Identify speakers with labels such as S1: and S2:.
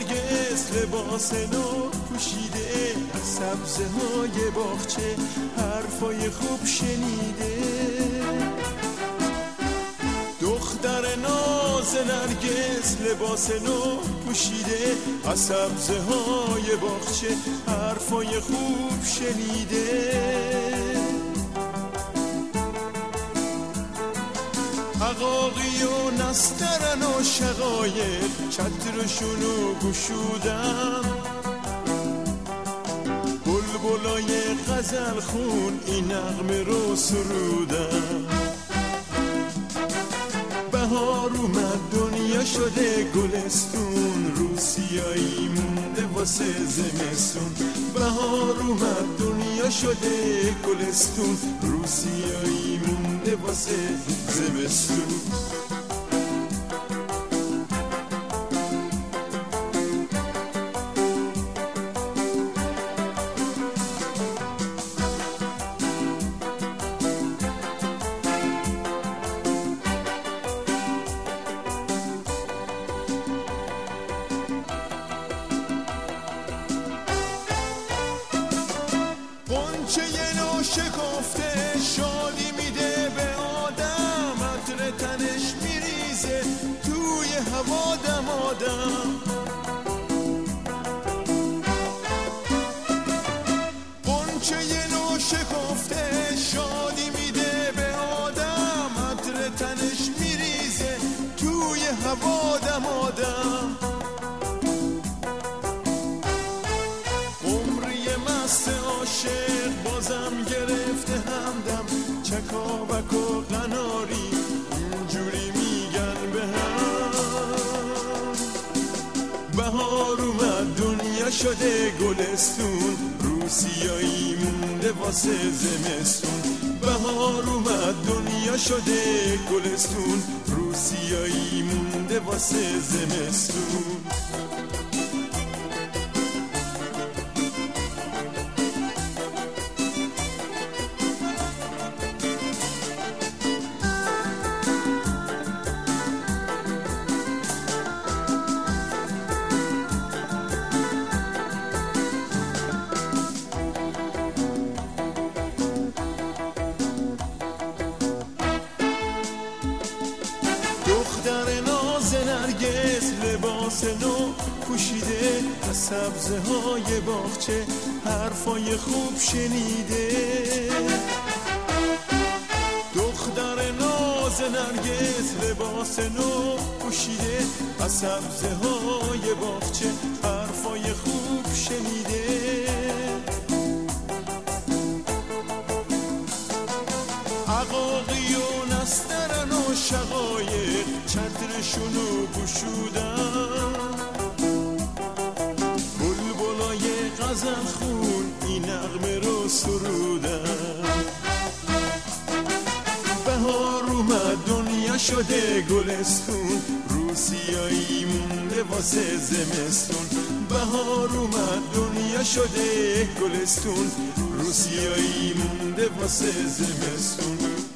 S1: نرگس لباس نو پوشیده، از سبزه های باغچه حرفای خوب شنیده. دختر ناز نرگس لباس نو پوشیده، از سبزه های باغچه حرفای خوب شنیده. عقاقی و نسترن و شقایق چترشونو گشودن، بلبلای غزل خون این نغمه رو سرودن. بهار اومد دنیا شده گلستون، روسیایی مونده واسه زمستون. بهار اومد دنیا شده گلستون، روسیایی مونده واسه زمستون. قنچه نو شکفته شادی میده به آدم، عطر تنش میریزه توی هوا دمادم. قنچه نو شکفته شادی میده به آدم، عطر تنش میریزه توی هوا دمادم. عاشق بازم گرفته همدم، چکاوک و قناری اینجوری میگن به هم. بهار اومد دنیا شده گلستون، روسیایی مونده واسه زمستون. بهار اومد دنیا شده گلستون، روسیایی مونده واسه زمستون. دختر ناز نرگس لباس نو پوشیده، از سبزه های باغچه حرفای خوب شنیده. دختر ناز نرگس لباس نو پوشیده، از سبزه های باغچه حرفای خوب شنیده. عقاقی و نسترن و شقایق چترشونو گشودن، بلبلای غزل خون این نغمه رو سرودن. بهار اومد دنیا شده گلستون، روسیایی مونده واسه زمستون. بهار اومد دنیا شده گلستون، روسیایی مونده واسه زمستون.